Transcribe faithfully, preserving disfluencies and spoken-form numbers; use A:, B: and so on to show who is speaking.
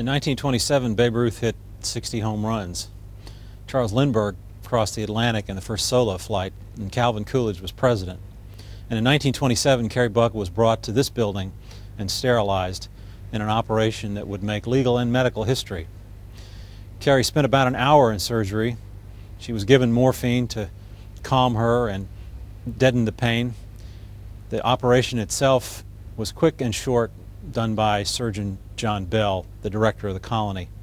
A: In nineteen twenty-seven, Babe Ruth hit sixty home runs. Charles Lindbergh crossed the Atlantic in the first solo flight, and Calvin Coolidge was president. And in nineteen twenty-seven, Carrie Buck was brought to this building and sterilized in an operation that would make legal and medical history. Carrie spent about an hour in surgery. She was given morphine to calm her and deaden the pain. The operation itself was quick and short, done by Surgeon John Bell, the director of the colony.